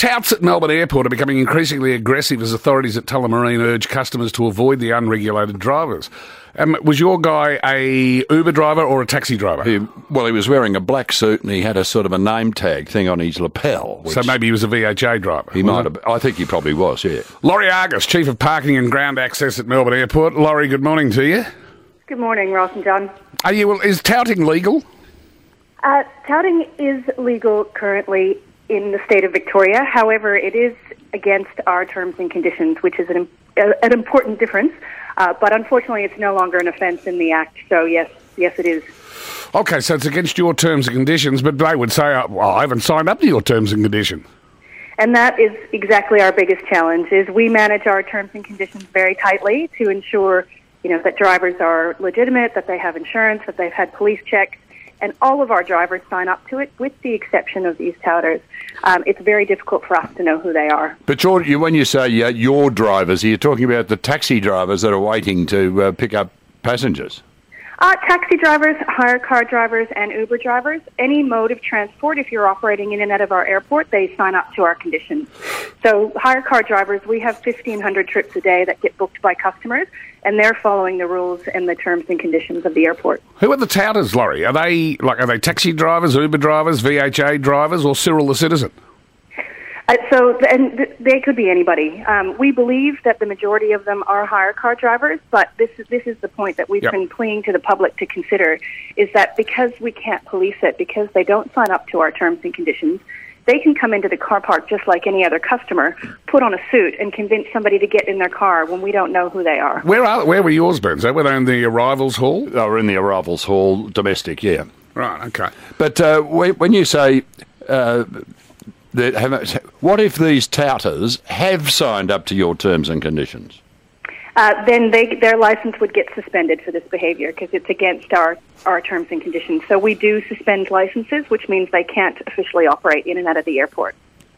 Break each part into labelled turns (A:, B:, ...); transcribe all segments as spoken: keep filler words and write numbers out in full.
A: Touts at Melbourne Airport are becoming increasingly aggressive as authorities at Tullamarine urge customers to avoid the unregulated drivers. Um, was your guy a Uber driver or a taxi driver?
B: He, well, he was wearing a black suit and he had a sort of a name tag thing on his lapel.
A: So maybe he was a V H A driver.
B: He might have. I think he probably was, yeah.
A: Laurie Argus, Chief of Parking and Ground Access at Melbourne Airport. Laurie, good morning to you.
C: Good morning, Ross and John.
A: Are you, is touting legal?
C: Uh, touting is legal currently in the state of Victoria. However, it is against our terms and conditions, which is an, an important difference. Uh, but unfortunately, it's no longer an offence in the Act. So, yes, yes, it is.
A: Okay, so it's against your terms and conditions, but they would say, oh, well, I haven't signed up to your terms and conditions.
C: And that is exactly our biggest challenge, is we manage our terms and conditions very tightly to ensure, you know, that drivers are legitimate, that they have insurance, that they've had police checks. And all of our drivers sign up to it, with the exception of these touters. Um, it's very difficult for us to know who they are.
B: But you're, you, when you say uh, your drivers, are you talking about the taxi drivers that are waiting to uh, pick up passengers?
C: Uh, taxi drivers, hire car drivers, and Uber drivers, any mode of transport, if you're operating in and out of our airport, they sign up to our conditions. So hire car drivers, we have fifteen hundred trips a day that get booked by customers, and they're following the rules and the terms and conditions of the airport.
A: Who are the touters, Laurie? Are they like are they taxi drivers, Uber drivers, V H A drivers, or Cyril the Citizen?
C: Uh, so, and th- they could be anybody. Um, we believe that the majority of them are hire car drivers, but this is this is the point that we've
A: yep.
C: been pleading to the public to consider, is that because we can't police it, because they don't sign up to our terms and conditions, they can come into the car park just like any other customer, put on a suit, and convince somebody to get in their car when we don't know who they are.
A: Where are where were yours, Benzo? Were they in the arrivals hall?
B: They were in the arrivals hall, domestic, yeah.
A: Right, okay.
B: But uh, when you say... Uh, that have, what if these touters have signed up to your terms and conditions?
C: Uh, then they, their license would get suspended for this behaviour because it's against our, our terms and conditions. So we do suspend licenses, which means they can't officially operate in and out of the airport.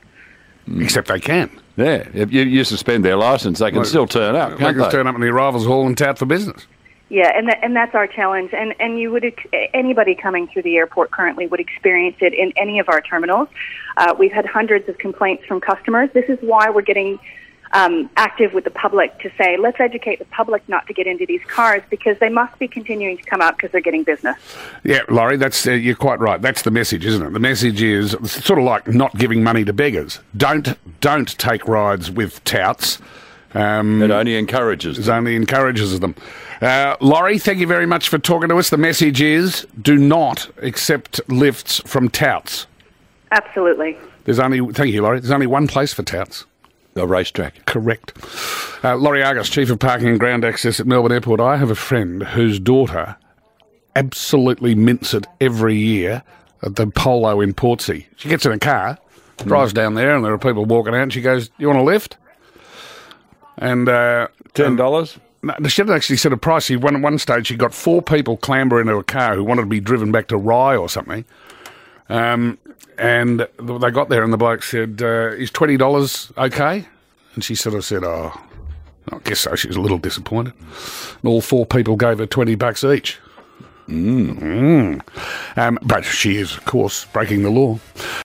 A: Except they can.
B: Yeah, if you, you suspend their licence, they can well, still turn up, can't
A: they?
B: They
A: can turn up in the arrivals hall and tout for business.
C: Yeah, and that, and that's our challenge. And and you would anybody coming through the airport currently would experience it in any of our terminals. Uh, we've had hundreds of complaints from customers. This is why we're getting um, active with the public to say, let's educate the public not to get into these cars, because they must be continuing to come out because they're getting business.
A: Yeah, Laurie, that's uh, you're quite right. That's the message, isn't it? The message is it's sort of like not giving money to beggars. Don't don't take rides with touts. Um,
B: it only encourages them.
A: It only encourages them. Uh, Laurie, thank you very much for talking to us. The message is do not accept lifts from touts.
C: Absolutely.
A: There's only, thank you, Laurie, there's only one place for touts.
B: A racetrack.
A: Correct. Uh, Laurie Argus, Chief of Parking and Ground Access at Melbourne Airport. I have a friend whose daughter absolutely mints it every year at the Polo in Portsea. She gets in a car, drives mm. down there, and there are people walking out, and she goes, you want a lift? And uh,
B: ten dollars.
A: Um, no, she didn't actually set a price. She won at one stage. She got four people clamber into a car who wanted to be driven back to Rye or something. Um, and they got there, and the bloke said, uh, "Is twenty dollars okay?" And she sort of said, "Oh, I guess so." She was a little disappointed. And all four people gave her twenty bucks each.
B: Mm.
A: Mm. Um, but she is, of course, breaking the law.